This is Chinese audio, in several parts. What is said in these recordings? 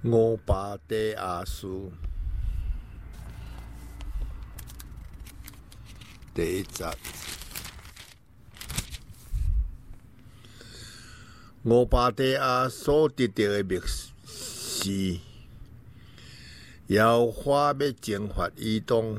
乌巴底亚书第一集。乌巴底亚所得到的密是，耶和华要征伐以东。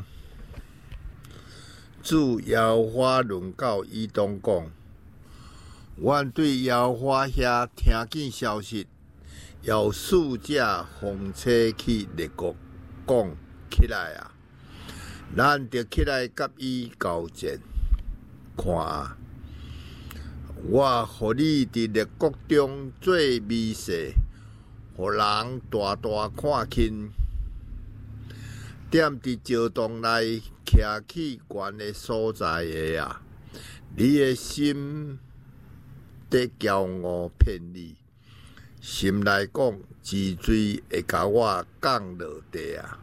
主耶和华论到以东讲：阮对耶和华遐听见消息，要使者风车去列国讲起来啊！咱着起来甲伊交战。看啊！我互你伫列国中做美势，互人大大看轻。踮伫石洞内徛起悬的所在的啊！你的心在骄傲骗你，心内讲自罪会甲我降落地啊！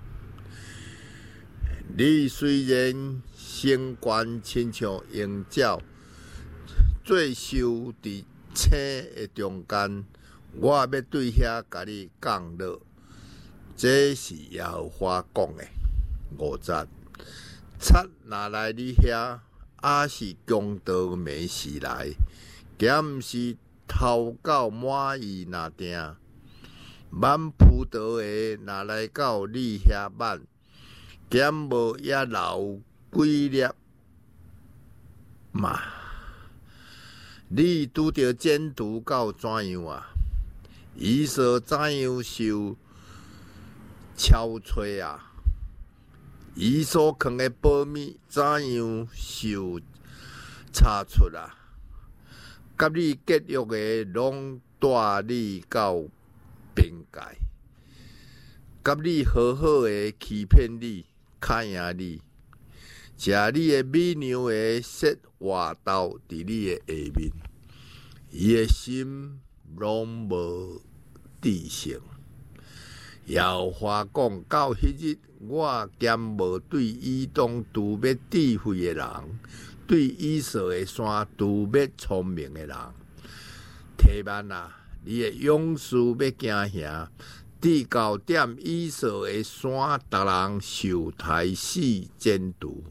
你虽然身悬亲像鹰鸟，做收伫青的中间，我要对遐甲你降落。这是耶和华讲的。5节，贼若来你遐，也是强盗没时来，咸毋是偷狗满意若定。挽葡萄的若来到你遐挽，咸无也留几粒嘛？你拄着奸徒到怎样啊？以扫怎样受敲吹啊？伊所藏的宝物怎样受查出啊？甲你结约的拢带你到边界，甲你好好的欺骗你，卡赢你，食你的美牛的舌活豆伫你的下面，伊的心拢无知性。耶和华讲到迄日，我兼无对以东除要智慧的人，对以扫的山除要聪明的人。提曼啊，你的勇士要惊吓，至高点以扫的山，逐人受杀死奸徒。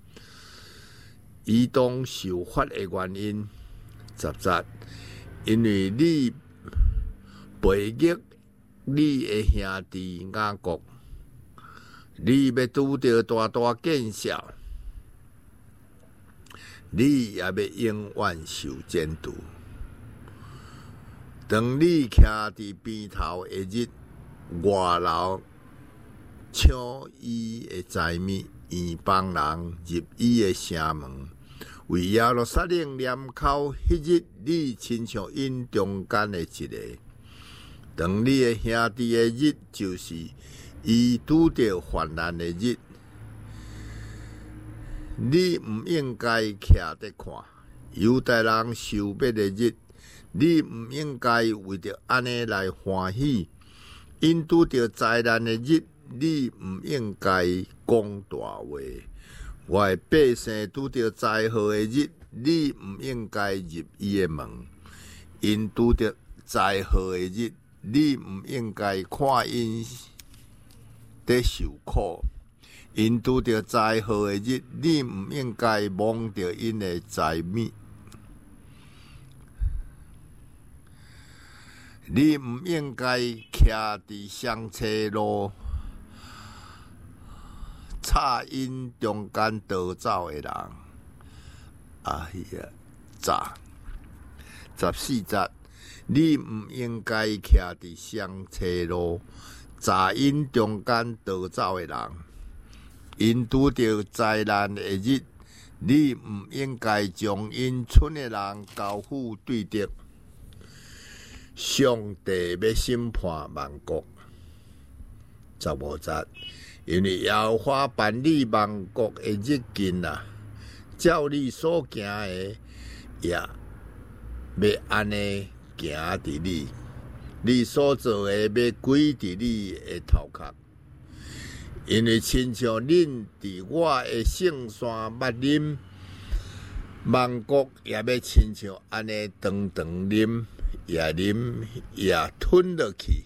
以东受罚的原因，10节，因为你背逆你的兄弟雅各，你要拄着大大见笑，你也要永远受监督。当你徛伫边头的日，外楼抢伊的财物，移帮人入伊的城门，为耶路撒冷念口迄日，你亲像因中间的一个。当你的兄弟的日，就是伊拄着患难的日，你毋应该徛伫看；犹太人受逼的日，你毋应该为着安尼来欢喜；因拄着灾难的日，你毋应该讲大话。我的百姓拄着灾祸的日，你毋应该入伊的门；因拄着灾祸的日，你毋应该看因在受苦；因拄着灾祸的日，你毋应该望着因的财物；你毋应该徛伫相车路，插因中间逃走的人。14节。你毋应该徛伫相车路，查因中间逃走的人。因拄着灾难的日，你毋应该将因村的人交付对敌。上帝要审判万国。15节，因为耶和华办理万国的日近啊，照你所行的也要安尼。行伫你所做的要归伫你的头壳，因为亲像恁伫我的圣山捌啉，万国也要亲像安尼长长啉，也啉也吞落去，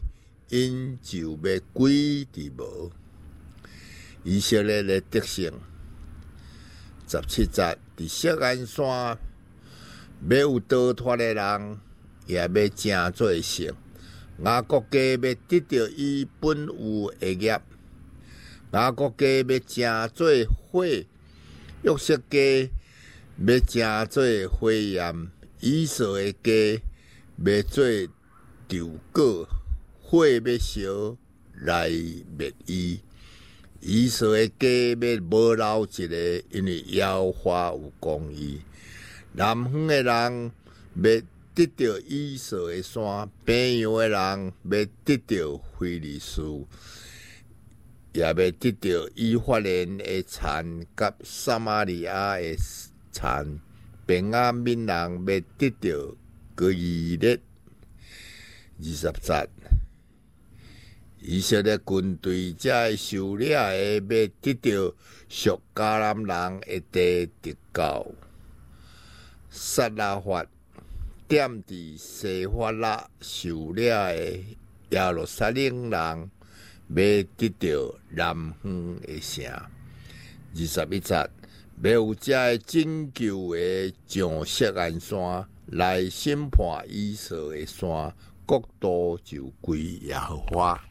因就要归伫无。以色列的德性，17节伫锡安山要有逃脱的人，也要正做成。雅各家要得到伊本有的业，雅各家要正做火，约瑟家要正做火焰，以扫的家要做稻果，火要烧来灭伊。以扫的家要无留一个，因为耶和华有公义。南方的人要得到以扫的山，北洋的人要得到非利士，也要得到以法莲的田甲撒玛利亚的田。便雅悯人要得到哥伊列。20节，以色列军队才会受领的，要得到属迦南人的地得到。撒拉法点伫西法拉受领的耶路撒冷人，要得到南方的城。21节，要有这个拯救的上锡安山来审判以扫的山，国度就归耶和华。